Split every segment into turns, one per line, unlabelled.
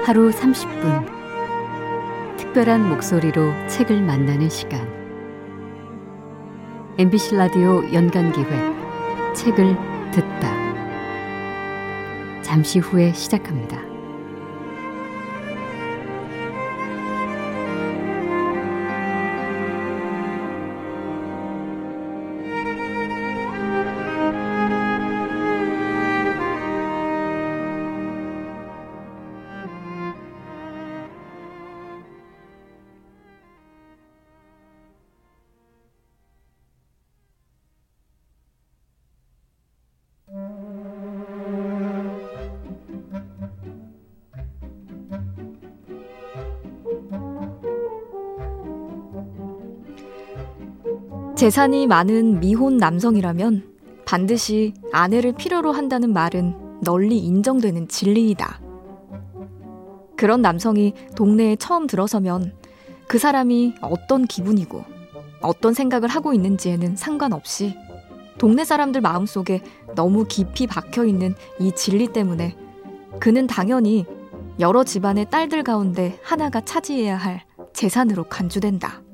하루 30분 특별한 목소리로 책을 만나는 시간, MBC 라디오 연간기획 책을 듣다. 잠시 후에 시작합니다.
재산이 많은 미혼 남성이라면 반드시 아내를 필요로 한다는 말은 널리 인정되는 진리이다. 그런 남성이 동네에 처음 들어서면 그 사람이 어떤 기분이고 어떤 생각을 하고 있는지에는 상관없이 동네 사람들 마음속에 너무 깊이 박혀있는 이 진리 때문에 그는 당연히 여러 집안의 딸들 가운데 하나가 차지해야 할 재산으로 간주된다.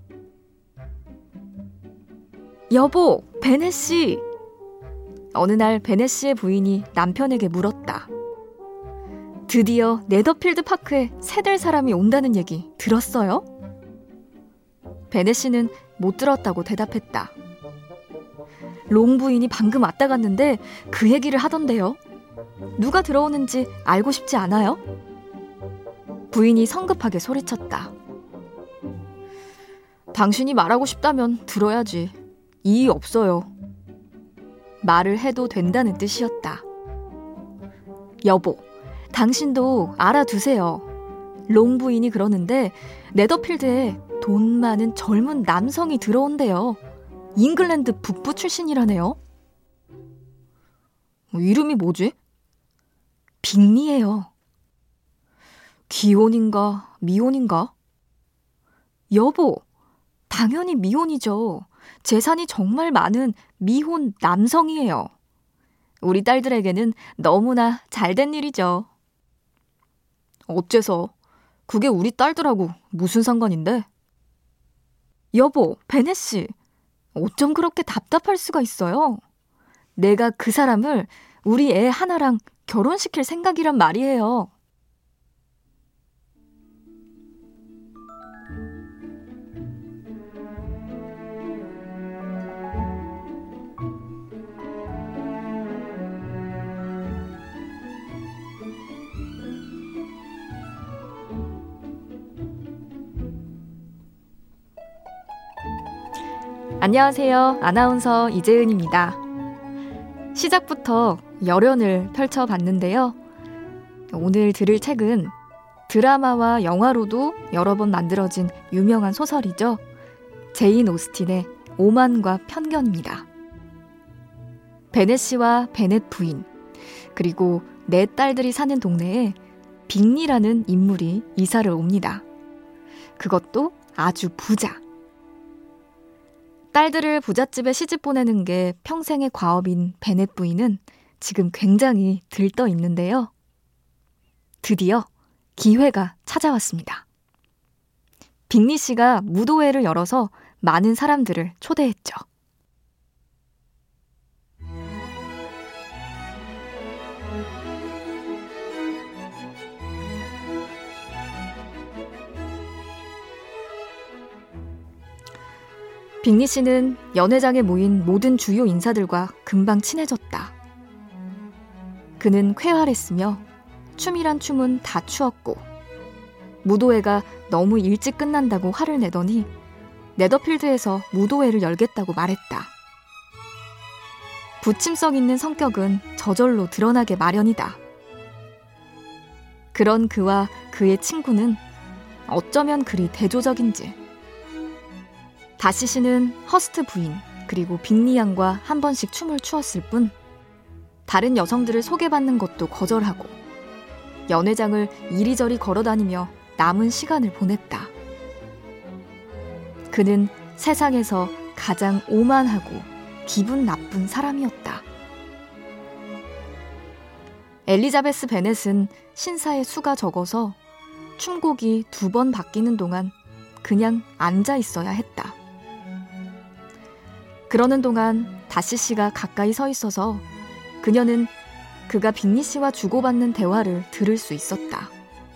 여보, 베넷 씨! 어느 날 베넷 씨의 부인이 남편에게 물었다. 드디어 네더필드 파크에 새들 사람이 온다는 얘기 들었어요? 베넷 씨는 못 들었다고 대답했다. 롱 부인이 방금 왔다 갔는데 그 얘기를 하던데요. 누가 들어오는지 알고 싶지 않아요? 부인이 성급하게 소리쳤다. 당신이 말하고 싶다면 들어야지. 이의 없어요. 말을 해도 된다는 뜻이었다. 여보, 당신도 알아두세요. 롱 부인이 그러는데 네더필드에 돈 많은 젊은 남성이 들어온대요. 잉글랜드 북부 출신이라네요. 이름이 뭐지? 빅리예요. 기혼인가 미혼인가? 여보, 당연히 미혼이죠. 재산이 정말 많은 미혼 남성이에요. 우리 딸들에게는 너무나 잘된 일이죠. 어째서? 그게 우리 딸들하고 무슨 상관인데? 여보, 베넷 씨, 어쩜 그렇게 답답할 수가 있어요? 내가 그 사람을 우리 애 하나랑 결혼시킬 생각이란 말이에요. 안녕하세요. 아나운서 이재은입니다. 시작부터 열연을 펼쳐봤는데요. 오늘 들을 책은 드라마와 영화로도 여러 번 만들어진 유명한 소설이죠. 제인 오스틴의 오만과 편견입니다. 베넷 씨와 베넷 부인, 그리고 네 딸들이 사는 동네에 빅리라는 인물이 이사를 옵니다. 그것도 아주 부자. 딸들을 부잣집에 시집 보내는 게 평생의 과업인 베넷 부인은 지금 굉장히 들떠 있는데요. 드디어 기회가 찾아왔습니다. 빅리 씨가 무도회를 열어서 많은 사람들을 초대했죠. 빅리 씨는 연회장에 모인 모든 주요 인사들과 금방 친해졌다. 그는 쾌활했으며 춤이란 춤은 다 추었고 무도회가 너무 일찍 끝난다고 화를 내더니 네더필드에서 무도회를 열겠다고 말했다. 부침성 있는 성격은 저절로 드러나게 마련이다. 그런 그와 그의 친구는 어쩌면 그리 대조적인지 다시 씨는 허스트 부인 그리고 빅리 양과 한 번씩 춤을 추었을 뿐 다른 여성들을 소개받는 것도 거절하고 연회장을 이리저리 걸어다니며 남은 시간을 보냈다. 그는 세상에서 가장 오만하고 기분 나쁜 사람이었다. 엘리자베스 베넷은 신사의 수가 적어서 춤곡이 2번 바뀌는 동안 그냥 앉아 있어야 했다. 그러는 동안 다시 씨가 가까이 서 있어서 그녀는 그가 빅리 씨와 주고받는 대화를 들을 수 있었다.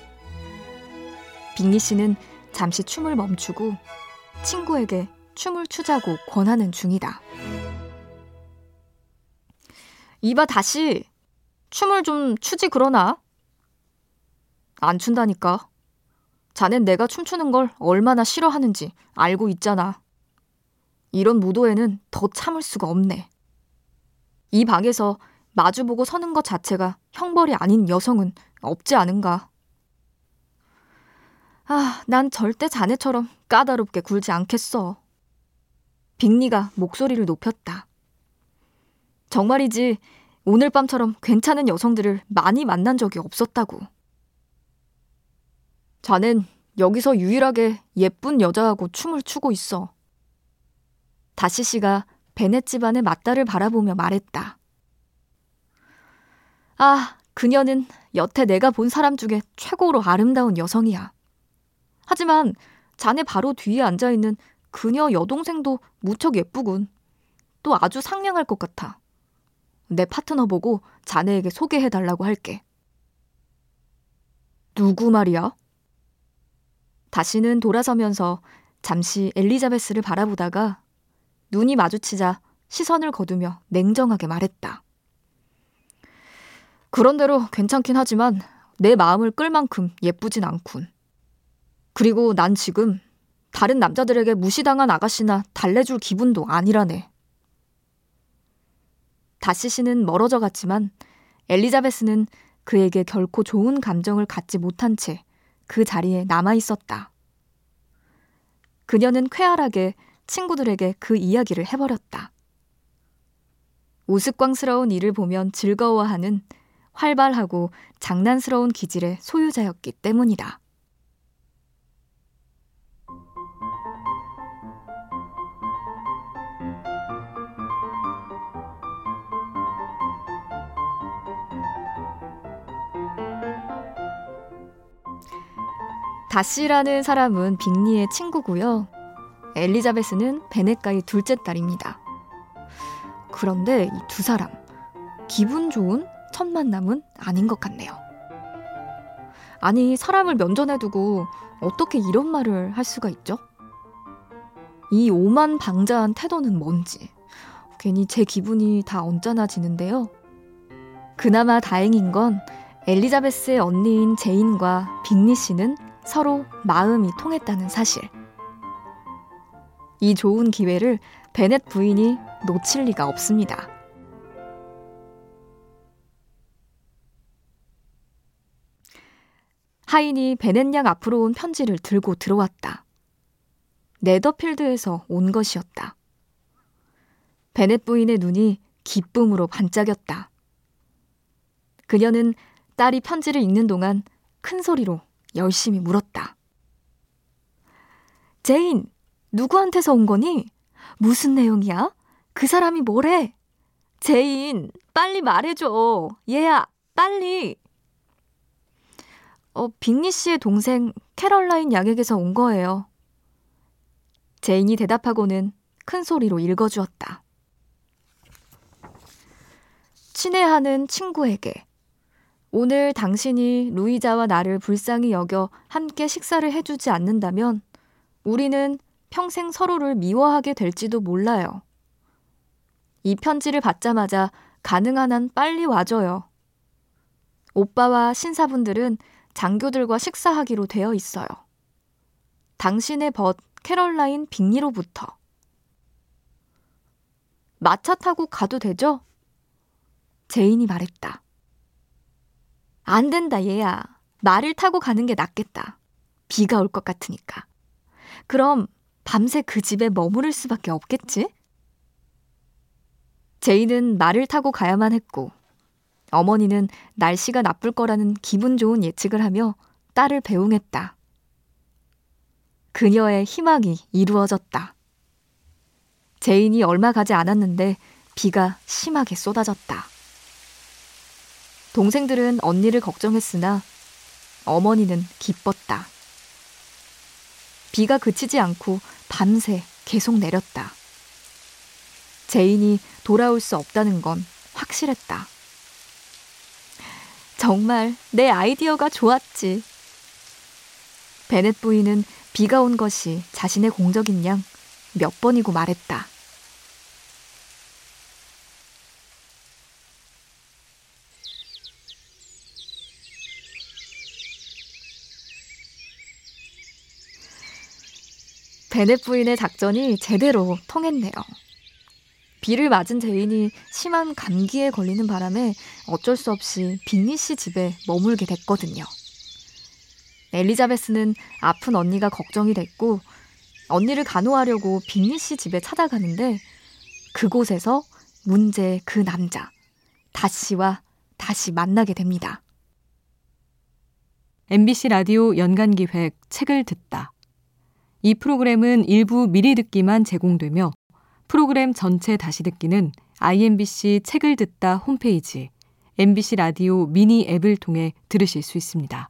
빅리 씨는 잠시 춤을 멈추고 친구에게 춤을 추자고 권하는 중이다. 이봐 다시 춤을 좀 추지 그러나? 안 춘다니까. 자넨 내가 춤추는 걸 얼마나 싫어하는지 알고 있잖아. 이런 무도에는 더 참을 수가 없네. 이 방에서 마주보고 서는 것 자체가 형벌이 아닌 여성은 없지 않은가. 난 절대 자네처럼 까다롭게 굴지 않겠어. 빅리가 목소리를 높였다. 정말이지 오늘 밤처럼 괜찮은 여성들을 많이 만난 적이 없었다고. 자넨 여기서 유일하게 예쁜 여자하고 춤을 추고 있어. 다시 씨가 베넷 집안의 맞다를 바라보며 말했다. 그녀는 여태 내가 본 사람 중에 최고로 아름다운 여성이야. 하지만 자네 바로 뒤에 앉아있는 그녀 여동생도 무척 예쁘군. 또 아주 상냥할 것 같아. 내 파트너 보고 자네에게 소개해달라고 할게. 누구 말이야? 다시는 돌아서면서 잠시 엘리자베스를 바라보다가 눈이 마주치자 시선을 거두며 냉정하게 말했다. 그런대로 괜찮긴 하지만 내 마음을 끌 만큼 예쁘진 않군. 그리고 난 지금 다른 남자들에게 무시당한 아가씨나 달래줄 기분도 아니라네. 다시 씨는 멀어져 갔지만 엘리자베스는 그에게 결코 좋은 감정을 갖지 못한 채 그 자리에 남아있었다. 그녀는 쾌활하게 친구들에게 그 이야기를 해버렸다. 우스꽝스러운 일을 보면 즐거워하는 활발하고 장난스러운 기질의 소유자였기 때문이다. 다시라는 사람은 빅리의 친구고요. 엘리자베스는 베넷가의 둘째 딸입니다. 그런데 이 두 사람, 기분 좋은 첫 만남은 아닌 것 같네요. 아니, 사람을 면전에 두고 어떻게 이런 말을 할 수가 있죠? 이 오만방자한 태도는 뭔지 괜히 제 기분이 다 언짢아지는데요. 그나마 다행인 건 엘리자베스의 언니인 제인과 빅리 씨는 서로 마음이 통했다는 사실. 이 좋은 기회를 베넷 부인이 놓칠 리가 없습니다. 하인이 베넷 양 앞으로 온 편지를 들고 들어왔다. 네더필드에서 온 것이었다. 베넷 부인의 눈이 기쁨으로 반짝였다. 그녀는 딸이 편지를 읽는 동안 큰 소리로 열심히 물었다. 제인, 누구한테서 온 거니? 무슨 내용이야? 그 사람이 뭐래? 제인, 빨리 말해줘. 얘야, 빨리. 빅리 씨의 동생 캐럴라인 양에게서 온 거예요. 제인이 대답하고는 큰 소리로 읽어주었다. 친애하는 친구에게 오늘 당신이 루이자와 나를 불쌍히 여겨 함께 식사를 해주지 않는다면 우리는 평생 서로를 미워하게 될지도 몰라요. 이 편지를 받자마자 가능한 한 빨리 와줘요. 오빠와 신사분들은 장교들과 식사하기로 되어 있어요. 당신의 벗 캐럴라인 빅리로부터. 마차 타고 가도 되죠? 제인이 말했다. 안 된다, 얘야. 말을 타고 가는 게 낫겠다. 비가 올 것 같으니까. 그럼 밤새 그 집에 머무를 수밖에 없겠지? 제인은 말을 타고 가야만 했고 어머니는 날씨가 나쁠 거라는 기분 좋은 예측을 하며 딸을 배웅했다. 그녀의 희망이 이루어졌다. 제인이 얼마 가지 않았는데 비가 심하게 쏟아졌다. 동생들은 언니를 걱정했으나 어머니는 기뻤다. 비가 그치지 않고 밤새 계속 내렸다. 제인이 돌아올 수 없다는 건 확실했다. 정말 내 아이디어가 좋았지. 베넷 부인은 비가 온 것이 자신의 공적인 양 몇 번이고 말했다. 베넷 부인의 작전이 제대로 통했네요. 비를 맞은 제인이 심한 감기에 걸리는 바람에 어쩔 수 없이 빅리 씨 집에 머물게 됐거든요. 엘리자베스는 아픈 언니가 걱정이 됐고 언니를 간호하려고 빅리 씨 집에 찾아가는데 그곳에서 문제의 그 남자, 다씨와 다시 만나게 됩니다.
MBC 라디오 연간기획 책을 듣다. 이 프로그램은 일부 미리 듣기만 제공되며 프로그램 전체 다시 듣기는 IMBC 책을 듣다 홈페이지, MBC 라디오 미니 앱을 통해 들으실 수 있습니다.